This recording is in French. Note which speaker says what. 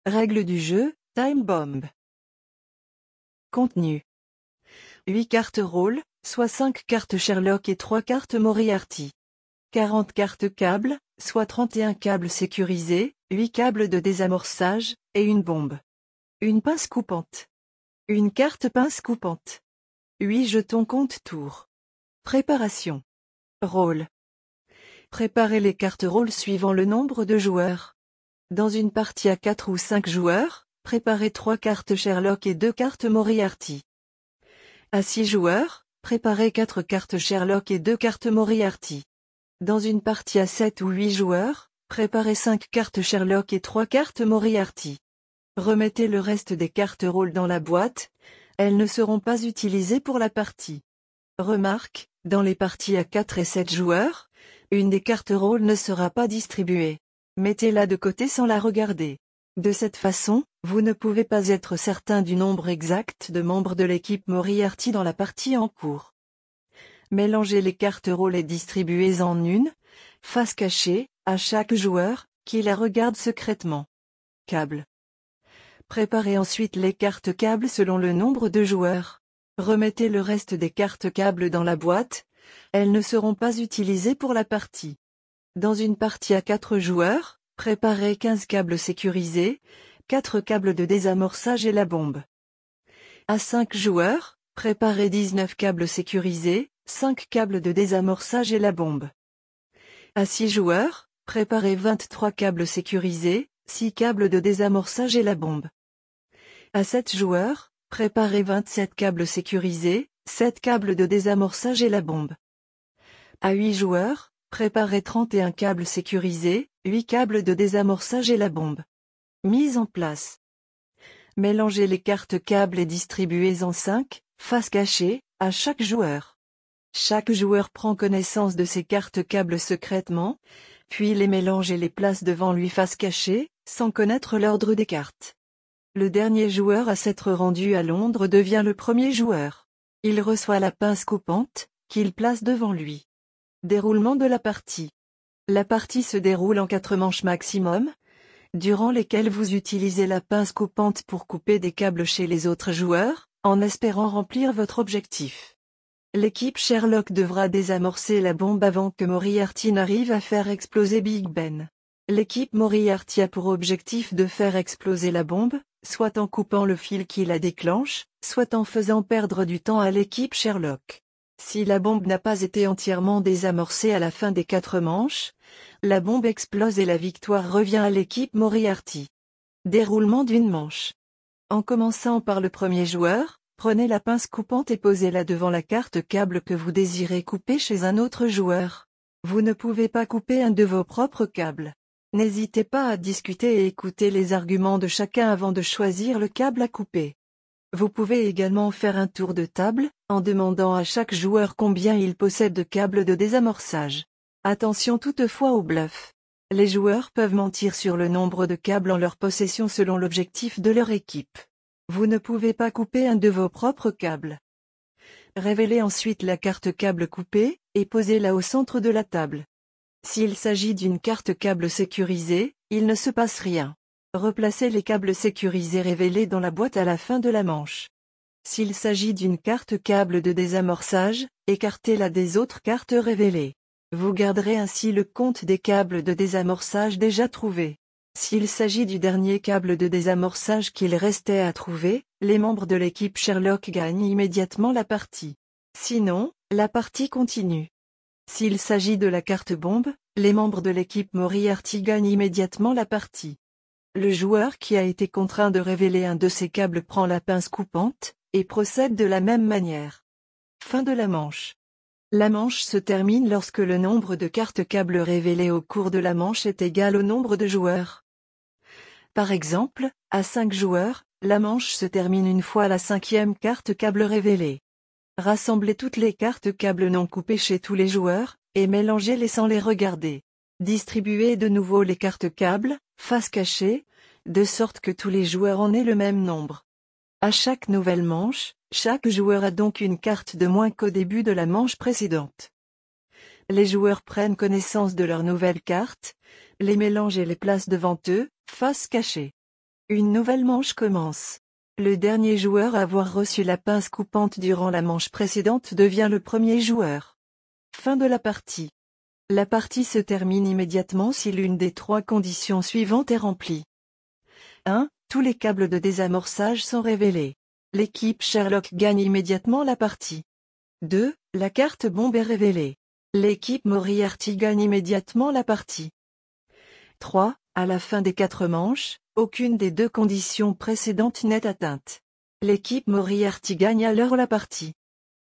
Speaker 1: Règles du jeu, Time Bomb. Contenu. 8 cartes rôle, soit 5 cartes Sherlock et 3 cartes Moriarty. 40 cartes câbles, soit 31 câbles sécurisés, 8 câbles de désamorçage, et une bombe. Une pince coupante. Une carte pince coupante. 8 jetons compte-tour. Préparation. Rôle. Préparez les cartes rôle suivant le nombre de joueurs. Dans une partie à 4 ou 5 joueurs, préparez 3 cartes Sherlock et 2 cartes Moriarty. À 6 joueurs, préparez 4 cartes Sherlock et 2 cartes Moriarty. Dans une partie à 7 ou 8 joueurs, préparez 5 cartes Sherlock et 3 cartes Moriarty. Remettez le reste des cartes rôle dans la boîte, elles ne seront pas utilisées pour la partie. Remarque, dans les parties à 4 et 7 joueurs, une des cartes rôle ne sera pas distribuée. Mettez-la de côté sans la regarder. De cette façon, vous ne pouvez pas être certain du nombre exact de membres de l'équipe Moriarty dans la partie en cours. Mélangez les cartes rôle et distribuez en une, face cachée, à chaque joueur, qui la regarde secrètement. Câble. Préparez ensuite les cartes câbles selon le nombre de joueurs. Remettez le reste des cartes câbles dans la boîte, elles ne seront pas utilisées pour la partie. Dans une partie à 4 joueurs, préparez 15 câbles sécurisés, 4 câbles de désamorçage et la bombe. À 5 joueurs, préparez 19 câbles sécurisés, 5 câbles de désamorçage et la bombe. À 6 joueurs, préparez 23 câbles sécurisés, 6 câbles de désamorçage et la bombe. À 7 joueurs, préparez 27 câbles sécurisés, 7 câbles de désamorçage et la bombe. À 8 joueurs, préparez 31 câbles sécurisés, 8 câbles de désamorçage et la bombe. Mise en place. Mélangez les cartes câbles et distribuez en 5, face cachée, à chaque joueur. Chaque joueur prend connaissance de ses cartes câbles secrètement, puis les mélange et les place devant lui face cachée, sans connaître l'ordre des cartes. Le dernier joueur à s'être rendu à Londres devient le premier joueur. Il reçoit la pince coupante, qu'il place devant lui. Déroulement de la partie. La partie se déroule en 4 manches maximum, durant lesquelles vous utilisez la pince coupante pour couper des câbles chez les autres joueurs, en espérant remplir votre objectif. L'équipe Sherlock devra désamorcer la bombe avant que Moriarty n'arrive à faire exploser Big Ben. L'équipe Moriarty a pour objectif de faire exploser la bombe, soit en coupant le fil qui la déclenche, soit en faisant perdre du temps à l'équipe Sherlock. Si la bombe n'a pas été entièrement désamorcée à la fin des 4 manches, la bombe explose et la victoire revient à l'équipe Moriarty. Déroulement d'une manche. En commençant par le premier joueur, prenez la pince coupante et posez-la devant la carte câble que vous désirez couper chez un autre joueur. Vous ne pouvez pas couper un de vos propres câbles. N'hésitez pas à discuter et écouter les arguments de chacun avant de choisir le câble à couper. Vous pouvez également faire un tour de table, en demandant à chaque joueur combien il possède de câbles de désamorçage. Attention toutefois au bluff. Les joueurs peuvent mentir sur le nombre de câbles en leur possession selon l'objectif de leur équipe. Vous ne pouvez pas couper un de vos propres câbles. Révélez ensuite la carte câble coupée, et posez-la au centre de la table. S'il s'agit d'une carte câble sécurisée, il ne se passe rien. Replacez les câbles sécurisés révélés dans la boîte à la fin de la manche. S'il s'agit d'une carte câble de désamorçage, écartez-la des autres cartes révélées. Vous garderez ainsi le compte des câbles de désamorçage déjà trouvés. S'il s'agit du dernier câble de désamorçage qu'il restait à trouver, les membres de l'équipe Sherlock gagnent immédiatement la partie. Sinon, la partie continue. S'il s'agit de la carte bombe, les membres de l'équipe Moriarty gagnent immédiatement la partie. Le joueur qui a été contraint de révéler un de ses câbles prend la pince coupante, et procède de la même manière. Fin de la manche. La manche se termine lorsque le nombre de cartes câbles révélées au cours de la manche est égal au nombre de joueurs. Par exemple, à 5 joueurs, la manche se termine une fois la 5e carte câble révélée. Rassemblez toutes les cartes câbles non coupées chez tous les joueurs, et mélangez-les sans les regarder. Distribuez de nouveau les cartes câbles, face cachée, de sorte que tous les joueurs en aient le même nombre. À chaque nouvelle manche, chaque joueur a donc une carte de moins qu'au début de la manche précédente. Les joueurs prennent connaissance de leurs nouvelles cartes, les mélangent et les placent devant eux, face cachée. Une nouvelle manche commence. Le dernier joueur à avoir reçu la pince coupante durant la manche précédente devient le premier joueur. Fin de la partie. La partie se termine immédiatement si l'une des 3 conditions suivantes est remplie. 1. Tous les câbles de désamorçage sont révélés. L'équipe Sherlock gagne immédiatement la partie. 2. La carte bombe est révélée. L'équipe Moriarty gagne immédiatement la partie. 3. À la fin des 4 manches, aucune des 2 conditions précédentes n'est atteinte. L'équipe Moriarty gagne alors la partie.